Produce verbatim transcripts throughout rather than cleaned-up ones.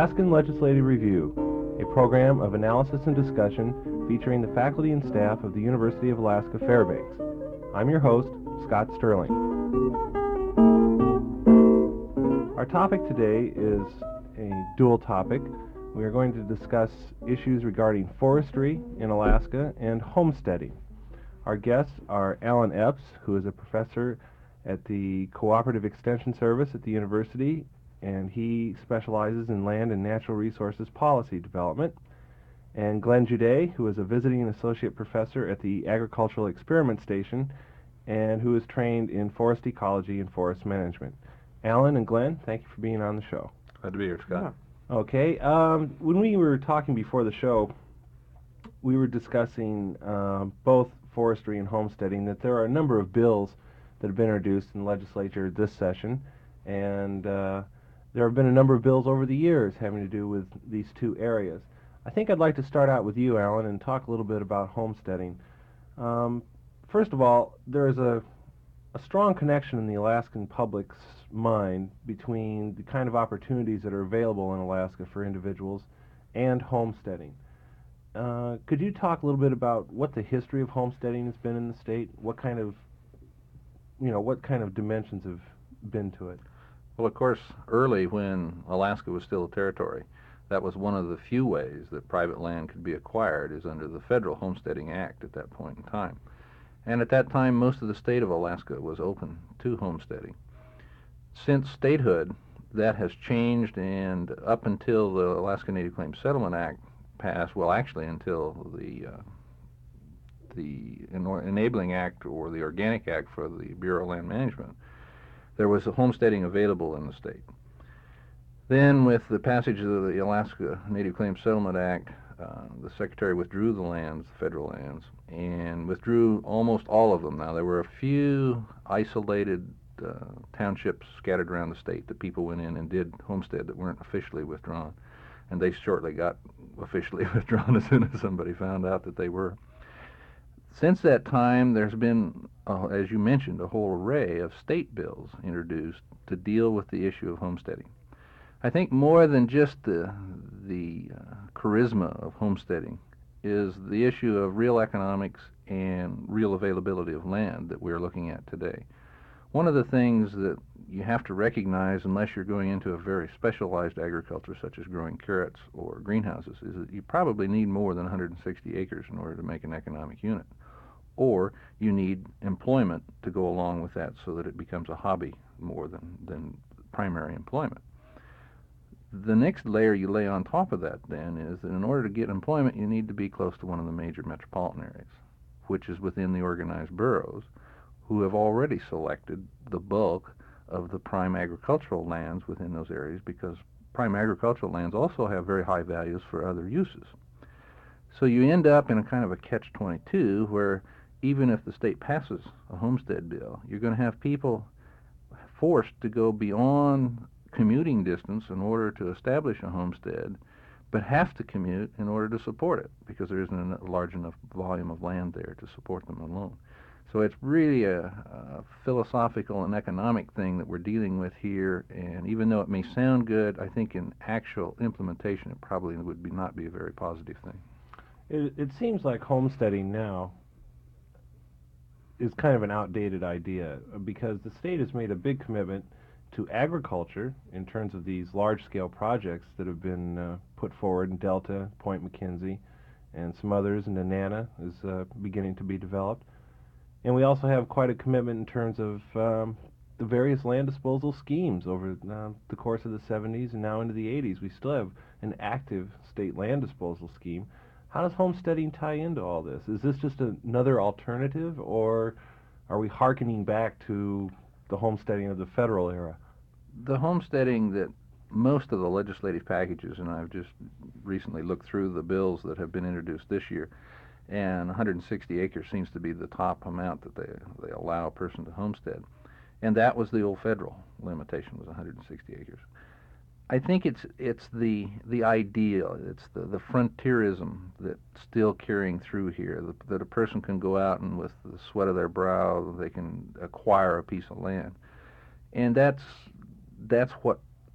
Alaskan Legislative Review, a program of analysis and discussion featuring the faculty and staff of the University of Alaska Fairbanks. I'm your host, Scott Sterling. Our topic today is a dual topic. We are going to discuss issues regarding forestry in Alaska and homesteading. Our guests are Alan Epps, who is a professor at the Cooperative Extension Service at the university, and he specializes in land and natural resources policy development, and Glenn Juday, who is a visiting associate professor at the Agricultural Experiment Station and who is trained in forest ecology and forest management. Alan and Glenn, thank you for being on the show. Glad to be here, Scott. Yeah. Okay, um, when we were talking before the show, we were discussing uh, both forestry and homesteading, that there are a number of bills that have been introduced in the legislature this session, and uh, there have been a number of bills over the years having to do with these two areas. I think I'd like to start out with you, Alan, and talk a little bit about homesteading. Um, first of all, there is a, a strong connection in the Alaskan public's mind between the kind of opportunities that are available in Alaska for individuals and homesteading. Uh, could you talk a little bit about what the history of homesteading has been in the state? What kind of, you know, what kind of dimensions have been to it? Well, of course, early when Alaska was still a territory, that was one of the few ways that private land could be acquired is under the Federal Homesteading Act at that point in time. And at that time, most of the state of Alaska was open to homesteading. Since statehood, that has changed, and up until the Alaska Native Claims Settlement Act passed, well, actually until the uh, the Enabling Act or the Organic Act for the Bureau of Land Management, there was a homesteading available in the state. Then, with the passage of the Alaska Native Claims Settlement Act, uh, the Secretary withdrew the lands, the federal lands, and withdrew almost all of them. Now, there were a few isolated uh, townships scattered around the state that people went in and did homestead that weren't officially withdrawn, and they shortly got officially withdrawn as soon as somebody found out that they were. Since that time, there's been, uh, as you mentioned, a whole array of state bills introduced to deal with the issue of homesteading. I think more than just the, the uh, charisma of homesteading is the issue of real economics and real availability of land that we're looking at today. One of the things that you have to recognize, unless you're going into a very specialized agriculture such as growing carrots or greenhouses, is that you probably need more than one hundred sixty acres in order to make an economic unit. Or you need employment to go along with that so that it becomes a hobby more than, than primary employment. The next layer you lay on top of that then is that in order to get employment, you need to be close to one of the major metropolitan areas, which is within the organized boroughs, who have already selected the bulk of the prime agricultural lands within those areas, because prime agricultural lands also have very high values for other uses. So you end up in a kind of a catch twenty-two where even if the state passes a homestead bill, you're going to have people forced to go beyond commuting distance in order to establish a homestead, but have to commute in order to support it because there isn't a large enough volume of land there to support them alone. So it's really a, a philosophical and economic thing that we're dealing with here, and even though it may sound good, I think in actual implementation it probably would be not be a very positive thing. It, it seems like homesteading now is kind of an outdated idea because the state has made a big commitment to agriculture in terms of these large-scale projects that have been uh, put forward in Delta, Point McKenzie, and some others, and Nenana is uh, beginning to be developed. And we also have quite a commitment in terms of um, the various land disposal schemes over uh, the course of the seventies and now into the eighties. We still have an active state land disposal scheme. How does homesteading tie into all this? Is this just another alternative, or are we hearkening back to the homesteading of the federal era? The homesteading that most of the legislative packages, and I've just recently looked through the bills that have been introduced this year, and one hundred sixty acres seems to be the top amount that they, they allow a person to homestead. And that was the old federal limitation, was one hundred sixty acres. I think it's it's the the ideal, it's the, the frontierism that's still carrying through here, that, that a person can go out and with the sweat of their brow, they can acquire a piece of land. And that's that's what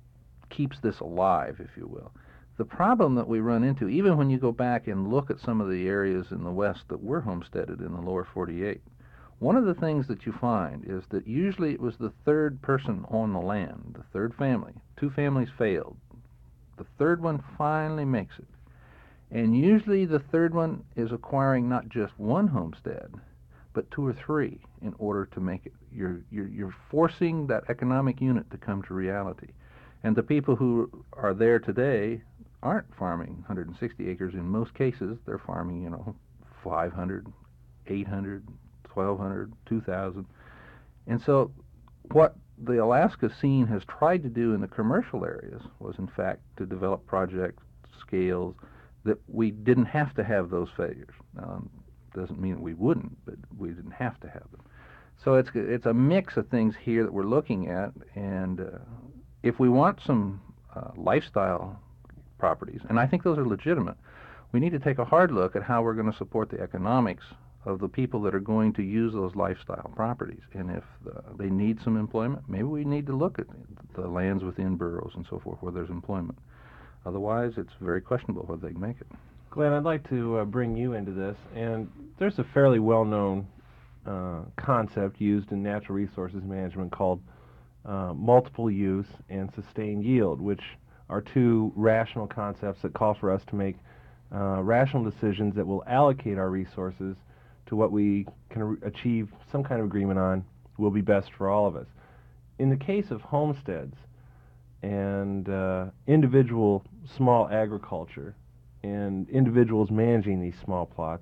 keeps this alive, if you will. The problem that we run into, even when you go back and look at some of the areas in the West that were homesteaded in the lower forty-eight, one of the things that you find is that usually it was the third person on the land, the third family. Two families failed. The third one finally makes it. And usually the third one is acquiring not just one homestead, but two or three in order to make it. You're, you're, you're forcing that economic unit to come to reality. And the people who are there today aren't farming one hundred sixty acres in most cases. They're farming, you know, five hundred, eight hundred, twelve hundred, two thousand. And so what the Alaska scene has tried to do in the commercial areas was, in fact, to develop project scales that we didn't have to have those failures. Um, doesn't mean we wouldn't, but we didn't have to have them. So it's it's a mix of things here that we're looking at, and uh, if we want some uh, lifestyle properties, and I think those are legitimate, we need to take a hard look at how we're going to support the economics of the people that are going to use those lifestyle properties. And if uh, they need some employment, maybe we need to look at the lands within boroughs and so forth where there's employment. Otherwise, it's very questionable whether they can make it. Glenn, I'd like to uh, bring you into this, and there's a fairly well-known uh, concept used in natural resources management called uh, multiple use and sustained yield, which are two rational concepts that call for us to make uh, rational decisions that will allocate our resources to what we can re- achieve some kind of agreement on will be best for all of us. In the case of homesteads and uh, individual small agriculture and individuals managing these small plots,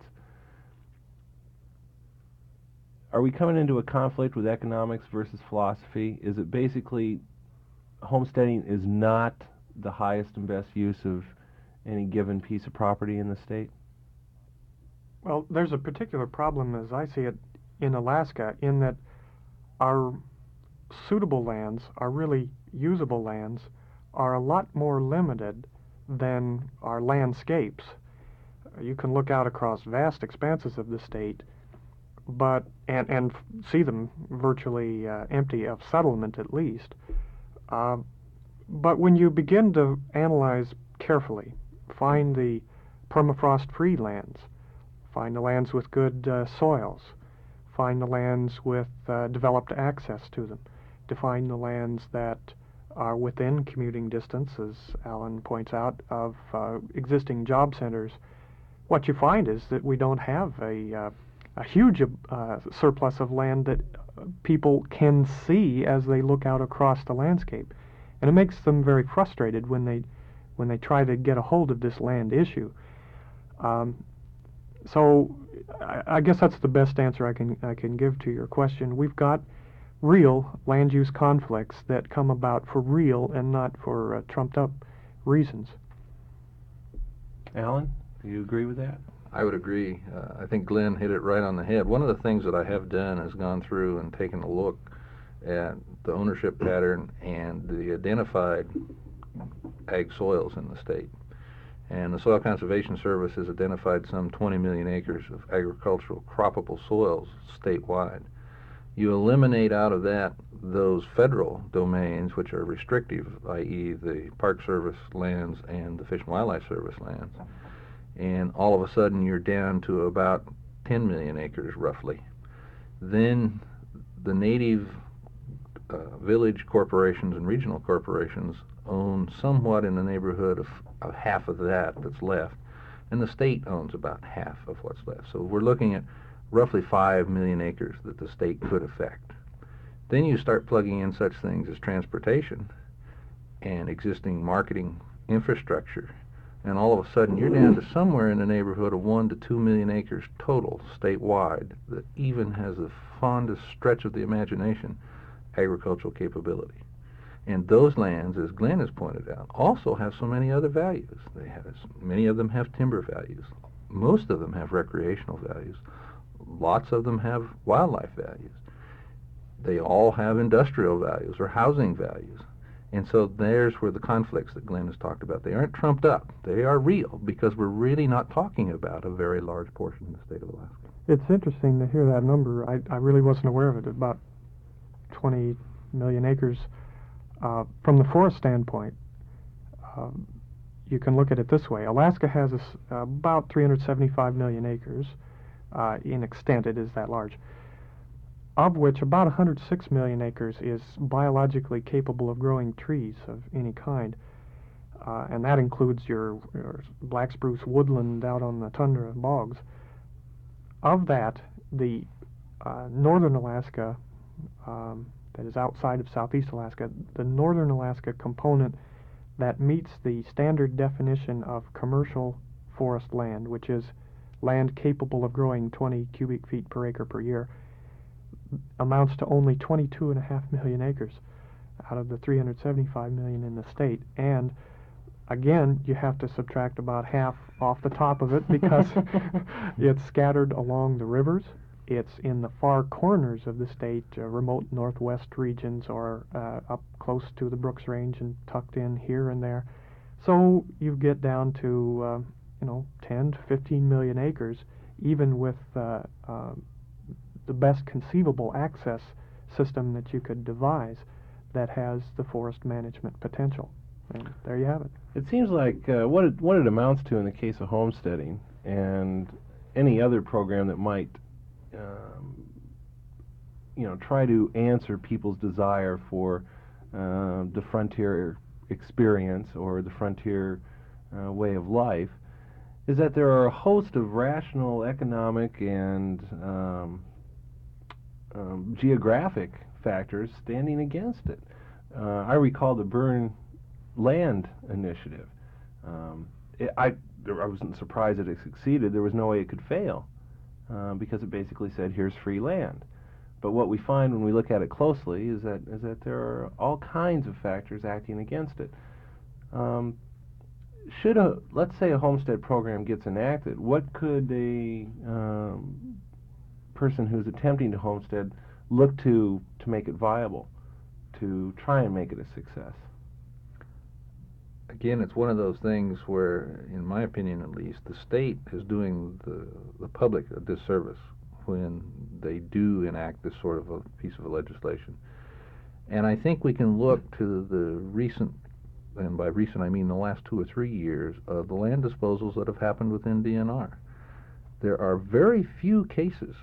are we coming into a conflict with economics versus philosophy? Is it basically homesteading is not the highest and best use of any given piece of property in the state? Well, there's a particular problem, as I see it, in Alaska, in that our suitable lands, our really usable lands, are a lot more limited than our landscapes. You can look out across vast expanses of the state, but and and see them virtually uh, empty of settlement, at least. Uh, but when you begin to analyze carefully, find the permafrost-free lands, find the lands with good uh, soils, find the lands with uh, developed access to them, to find the lands that are within commuting distance, as Alan points out, of uh, existing job centers, what you find is that we don't have a, uh, a huge uh, surplus of land that people can see as they look out across the landscape. And it makes them very frustrated when they when they try to get a hold of this land issue. Um, so I, I guess that's the best answer I can I can give to your question. We've got real land use conflicts that come about for real and not for uh, trumped up reasons. Alan, do you agree with that? I would agree. Uh, I think Glenn hit it right on the head. One of the things that I have done is gone through and taken a look at the ownership pattern and the identified ag soils in the state. And the Soil Conservation Service has identified some twenty million acres of agricultural croppable soils statewide. You eliminate out of that those federal domains which are restrictive, that is the Park Service lands and the Fish and Wildlife Service lands, and all of a sudden you're down to about ten million acres roughly. Then the native uh, village corporations and regional corporations own somewhat in the neighborhood of, of half of that that's left, and the state owns about half of what's left. So we're looking at roughly five million acres that the state could affect. Then you start plugging in such things as transportation and existing marketing infrastructure, and all of a sudden you're down to somewhere in the neighborhood of one to two million acres total statewide that even has the fondest stretch of the imagination agricultural capability. And those lands, as Glenn has pointed out, also have so many other values. They have, many of them have timber values. Most of them have recreational values. Lots of them have wildlife values. They all have industrial values or housing values. And so there's where the conflicts that Glenn has talked about, they aren't trumped up. They are real because we're really not talking about a very large portion of the state of Alaska. It's interesting to hear that number. I, I really wasn't aware of it, about twenty million acres. Uh, from the forest standpoint, um, you can look at it this way. Alaska has a s about three hundred seventy-five million acres uh, in extent. It is that large, of which about one hundred six million acres is biologically capable of growing trees of any kind. Uh, and that includes your, your black spruce woodland out on the tundra bogs. Of that, the uh, northern Alaska, um, that is outside of southeast Alaska, the northern Alaska component that meets the standard definition of commercial forest land, which is land capable of growing twenty cubic feet per acre per year, amounts to only twenty-two and a half million acres out of the three hundred seventy-five million in the state. And again, you have to subtract about half off the top of it because it's scattered along the rivers. It's in the far corners of the state, uh, remote northwest regions, or uh, up close to the Brooks Range and tucked in here and there. So you get down to, uh, you know, ten to fifteen million acres, even with uh, uh, the best conceivable access system that you could devise that has the forest management potential. And there you have it. It seems like uh, what it, what it amounts to in the case of homesteading and any other program that might, um, you know, try to answer people's desire for uh, the frontier experience or the frontier uh, way of life, is that there are a host of rational, economic, and um, um, geographic factors standing against it. Uh, I recall the Burn Land Initiative. Um, it, I, I wasn't surprised that it succeeded. There was no way it could fail uh, because it basically said, here's free land. But what we find when we look at it closely is that is that there are all kinds of factors acting against it. Um, should a, let's say a homestead program gets enacted, what could a um, person who's attempting to homestead look to to make it viable, to try and make it a success? Again, it's one of those things where, in my opinion at least, the state is doing the, the public a disservice when they do enact this sort of a piece of legislation. And I think we can look to the recent, and by recent I mean the last two or three years, of the land disposals that have happened within D N R. There are very few cases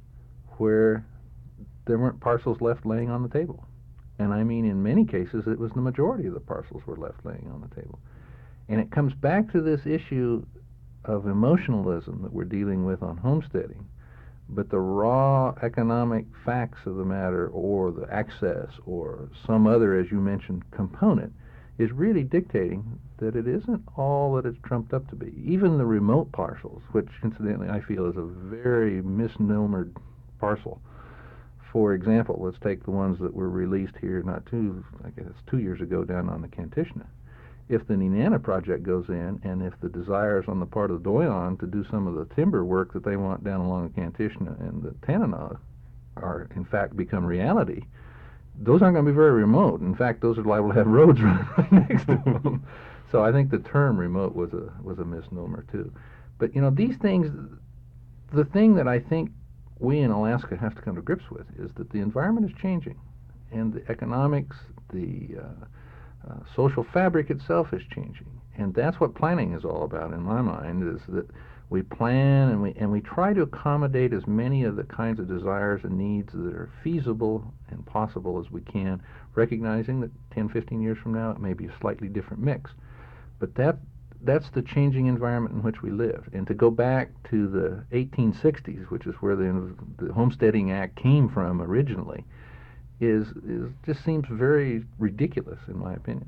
where there weren't parcels left laying on the table. And I mean, in many cases, it was the majority of the parcels were left laying on the table. And it comes back to this issue of emotionalism that we're dealing with on homesteading, but the raw economic facts of the matter, or the access, or some other, as you mentioned, component, is really dictating that it isn't all that it's trumped up to be. Even the remote parcels, which incidentally I feel is a very misnomered parcel. For example, let's take the ones that were released here not too, I guess it's two years ago down on the Kantishna. If the Nenana project goes in, and if the desires on the part of the Doyon to do some of the timber work that they want down along the Kantishna and the Tanana are in fact become reality, those aren't going to be very remote. In fact, those are liable to have roads running right next to them. So I think the term remote was a was a misnomer too. But you know, these things, the thing that I think we in Alaska have to come to grips with is that the environment is changing, and the economics, the uh, uh, social fabric itself is changing, and that's what planning is all about in my mind, is that we plan and we and we try to accommodate as many of the kinds of desires and needs that are feasible and possible as we can, recognizing that ten, fifteen years from now it may be a slightly different mix. But that that's the changing environment in which we live. And to go back to the eighteen sixties, which is where the, the Homesteading Act came from originally, is, is just seems very ridiculous in my opinion.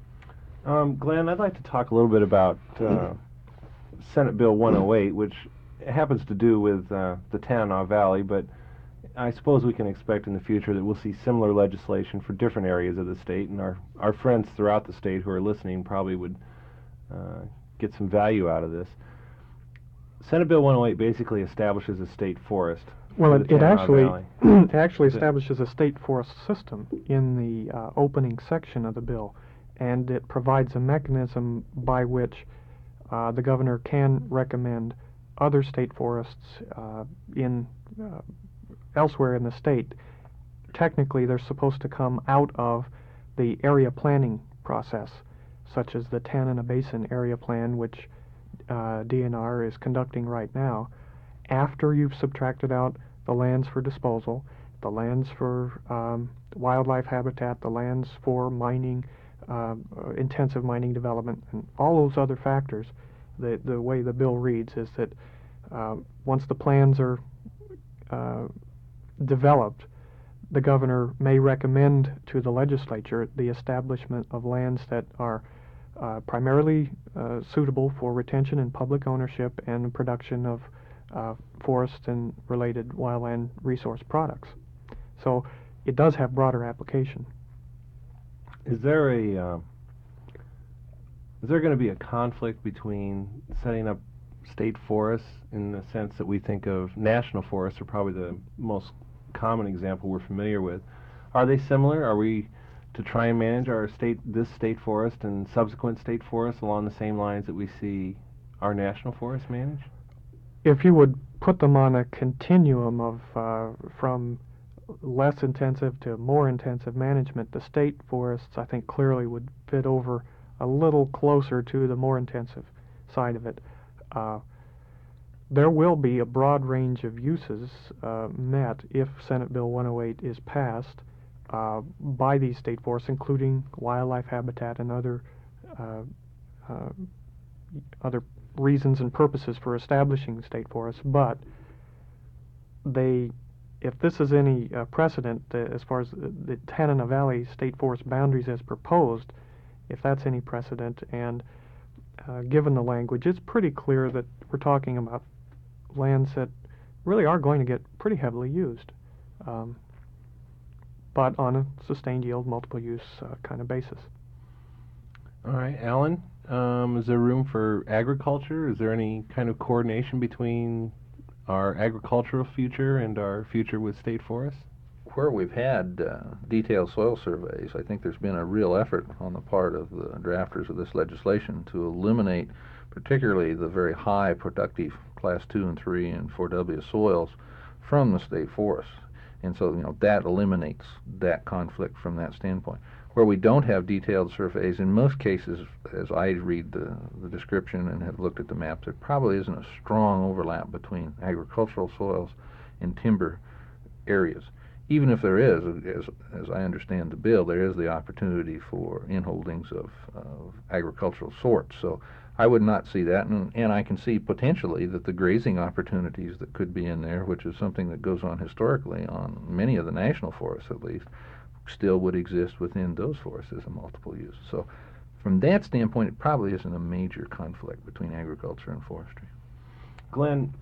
Um, Glenn, I'd like to talk a little bit about uh, Senate Bill one oh eight, which happens to do with uh, the Tanana Valley, but I suppose we can expect in the future that we'll see similar legislation for different areas of the state, and our, our friends throughout the state who are listening probably would uh, get some value out of this. Senate Bill one oh eight basically establishes a state forest. Well, for it, the it Tanana actually Valley. it actually Is it- establishes a state forest system in the uh, opening section of the bill, and it provides a mechanism by which uh, the governor can recommend other state forests uh, in uh, elsewhere in the state. Technically, they're supposed to come out of the area planning process. such as the Tanana Basin Area Plan, which uh, D N R is conducting right now, after you've subtracted out the lands for disposal, the lands for um, wildlife habitat, the lands for mining, uh, intensive mining development, and all those other factors, the, the way the bill reads is that uh, once the plans are uh, developed, the governor may recommend to the legislature the establishment of lands that are uh, primarily uh, suitable for retention and public ownership and production of uh, forest and related wildland resource products. So it does have broader application. Is there a uh, is there going to be a conflict between setting up state forests in the sense that we think of national forests are probably the most common example we're familiar with? Are they similar? Are we to try and manage our state this state forest and subsequent state forests along the same lines that we see our national forests managed? If you would put them on a continuum of uh, from less intensive to more intensive management, the state forests, I think, clearly would fit over a little closer to the more intensive side of it. Uh, there will be a broad range of uses uh, met if Senate Bill one oh eight is passed uh, by these state forests, including wildlife habitat and other uh, uh, other reasons and purposes for establishing state forests. But they, if this is any uh, precedent uh, as far as the, the Tanana Valley State Forest boundaries as proposed, if that's any precedent, and uh, given the language, it's pretty clear that we're talking about lands that really are going to get pretty heavily used, um, but on a sustained yield, multiple use uh, kind of basis. All right, Alan, um, is there room for agriculture? Is there any kind of coordination between our agricultural future and our future with state forests? Where we've had uh, detailed soil surveys, I think there's been a real effort on the part of the drafters of this legislation to eliminate particularly the very high productive class two and three and four W soils from the state forests. And so, you know, that eliminates that conflict from that standpoint. Where we don't have detailed surveys, in most cases, as I read the, the description and have looked at the maps, there probably isn't a strong overlap between agricultural soils and timber areas. Even if there is, as, as I understand the bill, there is the opportunity for inholdings of, of agricultural sorts. So I would not see that, and, and I can see potentially that the grazing opportunities that could be in there, which is something that goes on historically on many of the national forests at least, still would exist within those forests as a multiple use. So from that standpoint, it probably isn't a major conflict between agriculture and forestry. Glenn,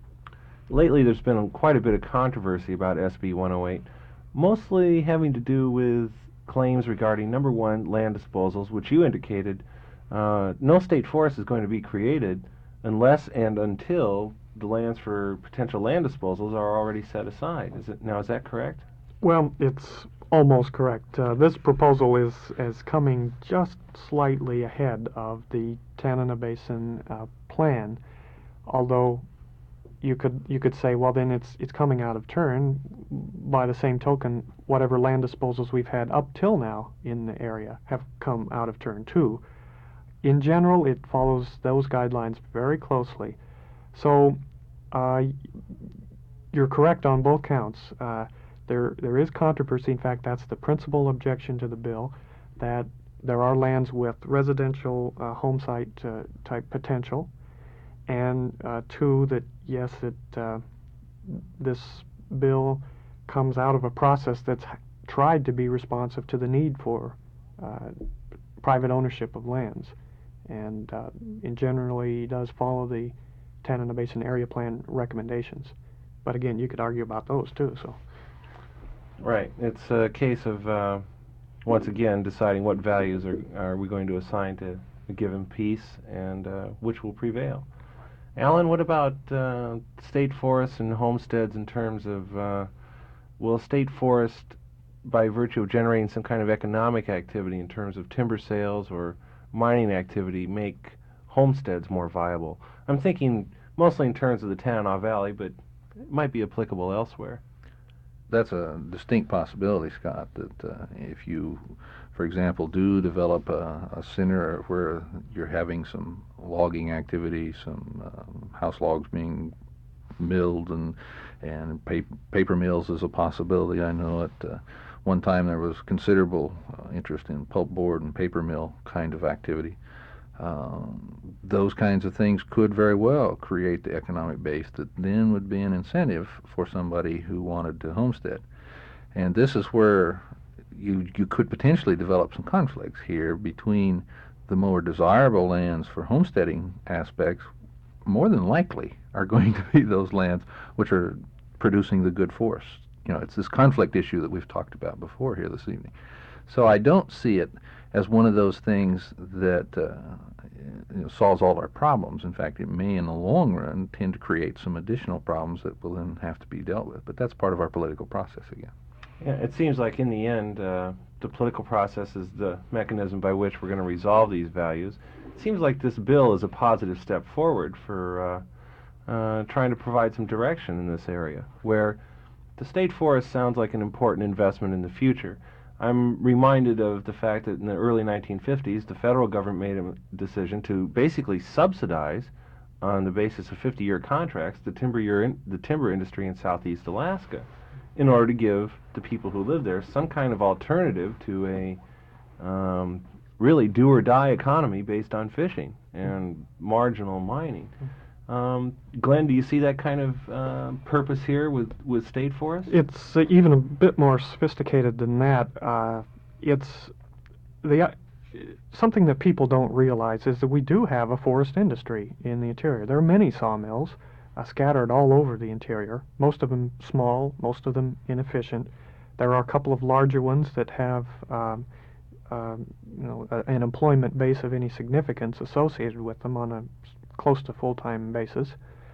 lately there's been quite a bit of controversy about S B one oh eight, mostly having to do with claims regarding, number one, land disposals, which you indicated uh, no state forest is going to be created unless and until the lands for potential land disposals are already set aside. Is it now? Is that correct? Well, it's almost correct. Uh, this proposal is is coming just slightly ahead of the Tanana Basin uh, plan, although you could you could say, well, then it's it's coming out of turn. By the same token, whatever land disposals we've had up till now in the area have come out of turn too. In general, it follows those guidelines very closely. So uh, you're correct on both counts. Uh, there there is controversy. In fact, that's the principal objection to the bill, that there are lands with residential uh, home site uh, type potential, and uh, two, that yes, it uh, this bill comes out of a process that's tried to be responsive to the need for uh, private ownership of lands, and uh, in generally does follow the Tanana Basin Area Plan recommendations. But again, you could argue about those too. So, right, it's a case of uh, once again deciding what values are are we going to assign to a given piece and uh, which will prevail. Alan, what about uh, state forests and homesteads in terms of, uh, will state forest, by virtue of generating some kind of economic activity in terms of timber sales or mining activity, make homesteads more viable? I'm thinking mostly in terms of the Tanana Valley, but it might be applicable elsewhere. That's a distinct possibility, Scott, that uh, if you, for for example, do develop a, a center where you're having some logging activity, some um, house logs being milled, and and paper, paper mills is a possibility. I know at uh, one time there was considerable uh, interest in pulp board and paper mill kind of activity. Um, those kinds of things could very well create the economic base that then would be an incentive for somebody who wanted to homestead. And this is where you you could potentially develop some conflicts here between the more desirable lands for homesteading aspects. More than likely are going to be those lands which are producing the good forests. You know, it's this conflict issue that we've talked about before here this evening. So I don't see it as one of those things that uh, you know, solves all our problems. In fact, it may in the long run tend to create some additional problems that will then have to be dealt with. But that's part of our political process again. Yeah, it seems like in the end, uh, the political process is the mechanism by which we're going to resolve these values. It seems like this bill is a positive step forward for uh, uh, trying to provide some direction in this area, where the state forest sounds like an important investment in the future. I'm reminded of the fact that in the early nineteen fifties, the federal government made a decision to basically subsidize, on the basis of fifty-year contracts, the timber year in, the timber industry in southeast Alaska, in order to give the people who live there some kind of alternative to a um, really do-or-die economy based on fishing and marginal mining. Um, Glenn, do you see that kind of uh, purpose here with, with state forests? It's uh, even a bit more sophisticated than that. Uh, it's the uh, something that people don't realize is that we do have a forest industry in the interior. There are many sawmills uh, scattered all over the interior, most of them small, most of them inefficient. There are a couple of larger ones that have um, um, you know, a, an employment base of any significance associated with them on a close to full-time basis.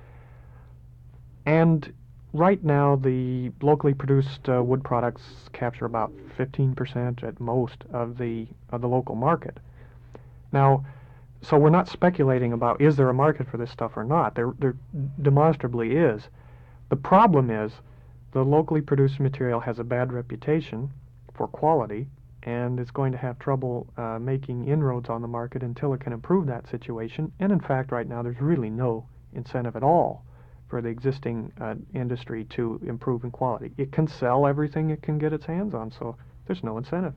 And right now, the locally produced uh, wood products capture about fifteen percent at most of the of the local market. Now, so we're not speculating about is there a market for this stuff or not. There, there demonstrably is. The problem is the locally produced material has a bad reputation for quality, and it's going to have trouble uh, making inroads on the market until it can improve that situation. And in fact, right now, there's really no incentive at all for the existing uh, industry to improve in quality. It can sell everything it can get its hands on, so there's no incentive.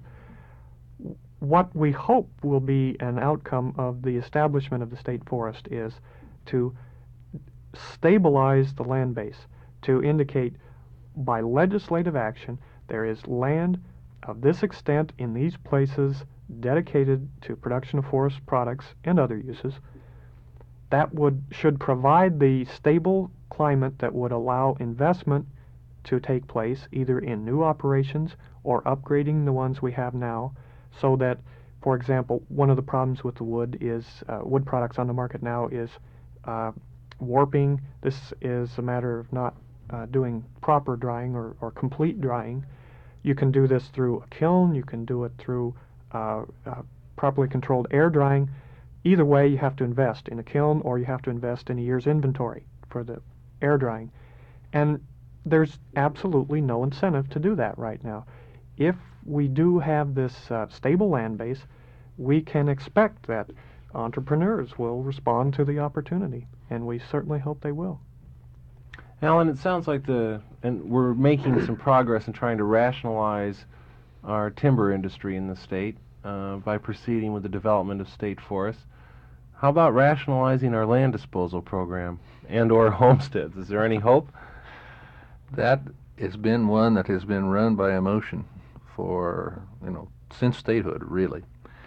What we hope will be an outcome of the establishment of the state forest is to stabilize the land base, to indicate by legislative action there is land of this extent in these places dedicated to production of forest products and other uses. That would should provide the stable climate that would allow investment to take place either in new operations or upgrading the ones we have now, so that, for example, one of the problems with the wood is uh, wood products on the market now is uh, warping. This is a matter of not uh, doing proper drying or, or complete drying. You can do this through a kiln, you can do it through uh, uh, properly controlled air drying. Either way, you have to invest in a kiln or you have to invest in a year's inventory for the air drying. And there's absolutely no incentive to do that right now. If we do have this uh, stable land base, we can expect that entrepreneurs will respond to the opportunity, and we certainly hope they will. Alan, it sounds like the, and we're making some progress in trying to rationalize our timber industry in the state uh, by proceeding with the development of state forests. How about rationalizing our land disposal program and or homesteads? Is there any hope? That has been one that has been run by emotion for, you know, since statehood, really.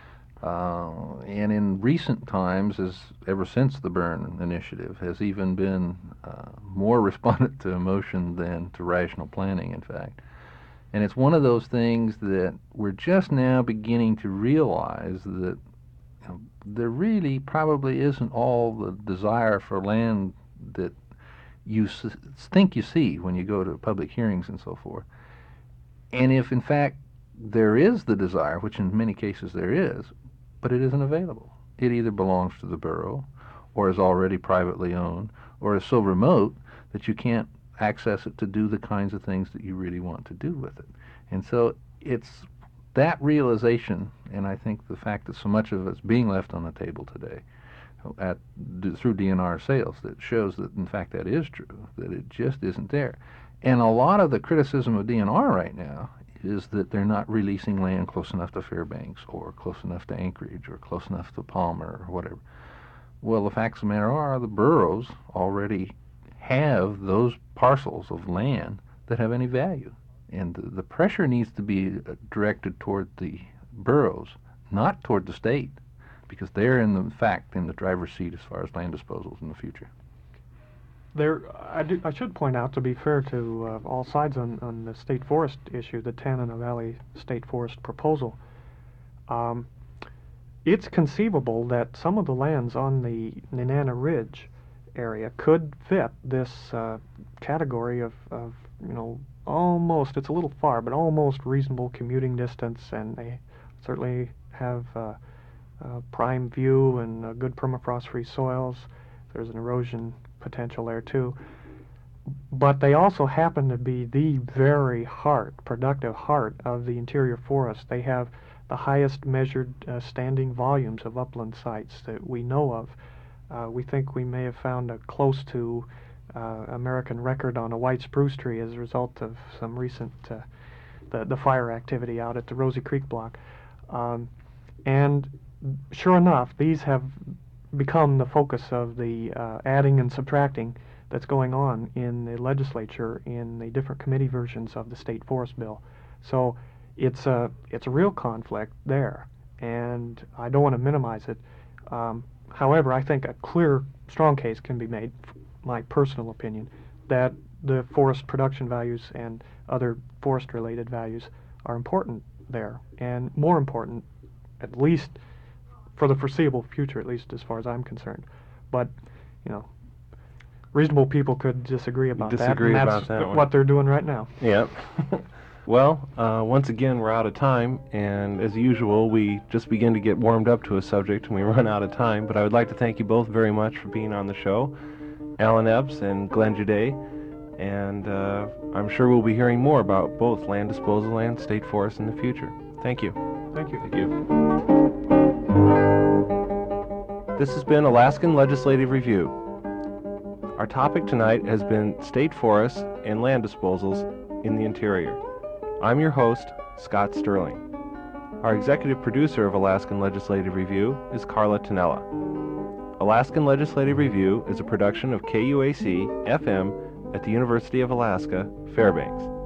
Uh, and in recent times, as ever since the Byrne Initiative, has even been uh, more respondent to emotion than to rational planning, in fact. And it's one of those things that we're just now beginning to realize that, you know, there really probably isn't all the desire for land that you s- think you see when you go to public hearings and so forth. And if, in fact, there is the desire, which in many cases there is, but it isn't available. It either belongs to the borough, or is already privately owned, or is so remote that you can't access it to do the kinds of things that you really want to do with it. And so it's that realization, and I think the fact that so much of it's being left on the table today at, through D N R sales, that shows that in fact that is true, that it just isn't there. And a lot of the criticism of D N R right now is that they're not releasing land close enough to Fairbanks or close enough to Anchorage or close enough to Palmer or whatever. Well, the facts of the matter are the boroughs already have those parcels of land that have any value. And the, the pressure needs to be directed toward the boroughs, not toward the state, because they're in the fact in the driver's seat as far as land disposals in the future. There, I, do, I should point out, to be fair to uh, all sides on, on the state forest issue, the Tanana Valley State Forest proposal, um, it's conceivable that some of the lands on the Nenana Ridge area could fit this uh, category of, of, you know, almost, it's a little far, but almost reasonable commuting distance, and they certainly have uh, uh, prime view and uh, good permafrost-free soils. There's an erosion potential there too. But they also happen to be the very heart, productive heart of the interior forest. They have the highest measured uh, standing volumes of upland sites that we know of. Uh, we think we may have found a close to uh, American record on a white spruce tree as a result of some recent uh, the, the fire activity out at the Rosie Creek block. Um, and sure enough, these have become the focus of the uh, adding and subtracting that's going on in the legislature in the different committee versions of the state forest bill. So it's a it's a real conflict there, and I don't want to minimize it. Um, however, I think a clear, strong case can be made, my personal opinion, that the forest production values and other forest-related values are important there, and more important, at least for the foreseeable future, at least as far as I'm concerned. But, you know, reasonable people could disagree about Disagree that, and about that's that th- one. what they're doing right now. Yep. Well, uh, once again, we're out of time, and as usual, we just begin to get warmed up to a subject and we run out of time. But I would like to thank you both very much for being on the show, Alan Ebbs and Glenn Juday, and uh, I'm sure we'll be hearing more about both land disposal and state forests in the future. Thank you. Thank you. Thank you. This has been Alaskan Legislative Review. Our topic tonight has been state forests and land disposals in the interior. I'm your host, Scott Sterling. Our executive producer of Alaskan Legislative Review is Carla Tonella. Alaskan Legislative Review is a production of K U A C F M at the University of Alaska, Fairbanks.